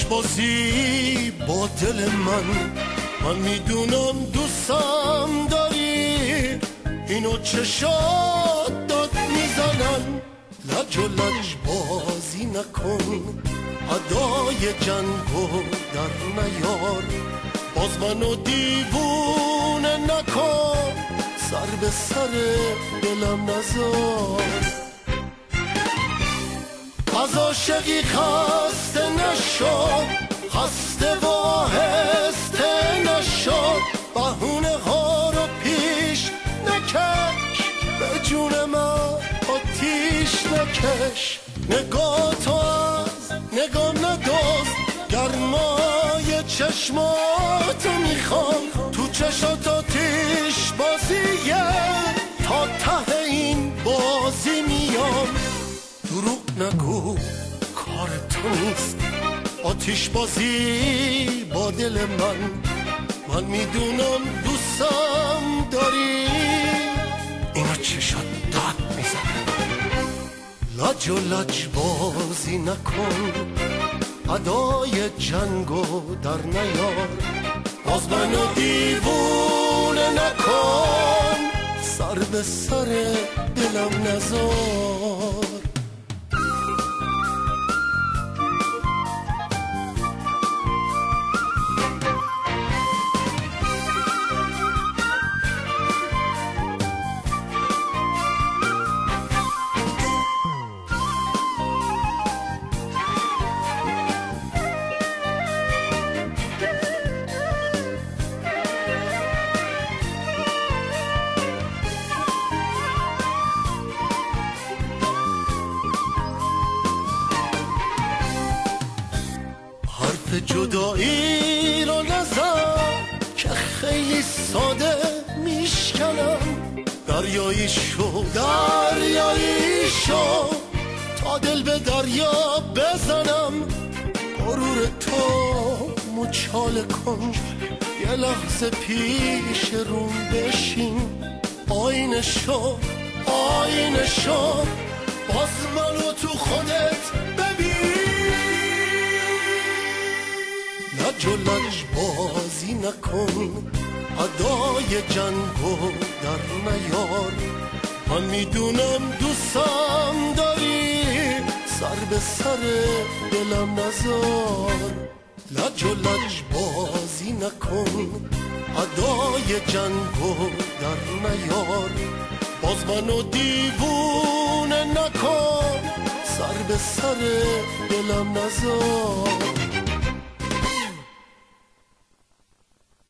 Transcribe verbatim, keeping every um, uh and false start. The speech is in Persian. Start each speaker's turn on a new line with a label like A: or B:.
A: لج بازی با دل من، من میدونم دوستم داری، اینو چشات داد میزنن. لج و لج بازی نکن، ادای جنگو در نیار، باز منو دیوونه نکن، سر به سر دلم نزار. از عاشقی خسته نشو، خسته و آهسته نشو، بهونه ها رو پیش نکش، به جون من آتیش نکش. نگاه تو از نگاه نداز، گرمای چشماتو میخوام، تو چشات آتیش بازیه، تا ته این بازی میام. دروغ نگو کار تو نیست، آتیش بازی با دل من، من میدونم دوستم داری، اینا چشات داد میزنه. لج و لج بازی نکن، ادای جنگو در نیار، باز منو دیوونه نکن، سر به سر دلم نزار. جدایی رو نزن که خیلی ساده میشکنم، دریایی شو دریایی شو، تا دل به دریا بزنم. غرور تو مچاله کن، یه لحظه پیش روم بشین، آینه شو آینه شو، باز منو تو خودت ببین. لج و لج بازی نکن، ادای جنگو در نیار، من میدونم دوستم داری، سر به سر دلم نزار. لج و لج بازی نکن، ادای جنگو در نیار، باز منو دیوونه نکن، سر به سر دلم نزار.